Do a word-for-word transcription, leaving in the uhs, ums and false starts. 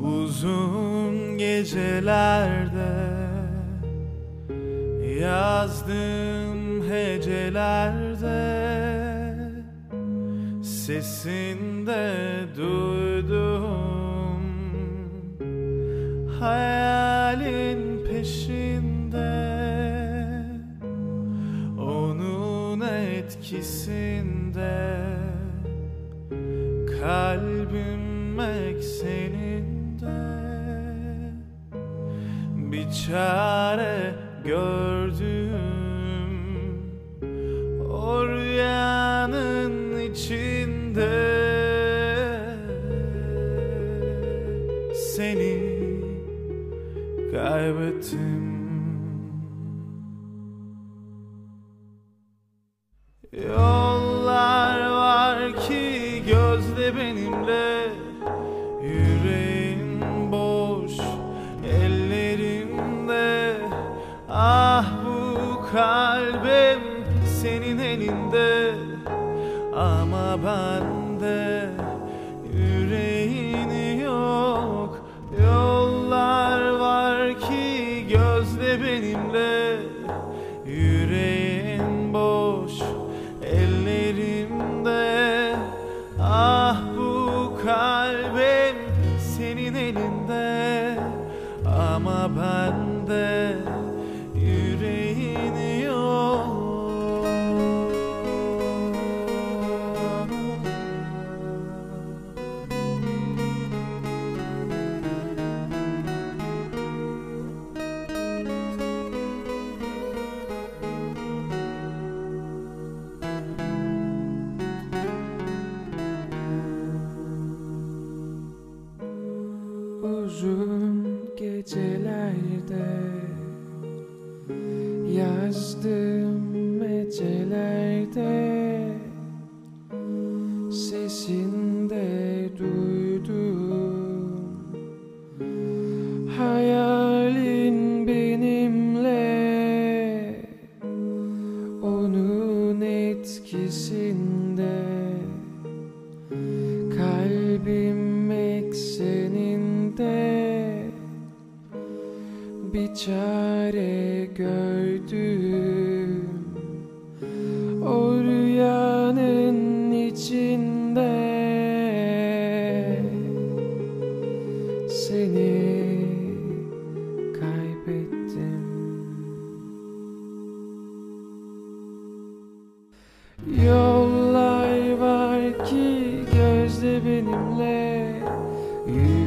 Uzun gecelerde yazdım hecelerde, sesinde duydum hayalin peşinde. Onun etkisinde kalbim ekseninde bir çare gördüm o rüyanın içinde. Seni kaybettim. Yollar var ki gözde benimle, yüreğim boş ellerimde. Ah bu kalbim senin elinde, ama bende yüreğin yok. Yollar var ki gözde benimle, yüreğin boş ellerimde. Ah bu kalbim senin elinde, ama bende yüreğin yok. Uzun gecelerde yazdım hecelerde, sesinde duydum hayalin benimle. Onun etkisinde kalbim ekseninde bir çare gördüm o rüyanın içinde. Seni kaybettim. Yollar var ki gözde benimle,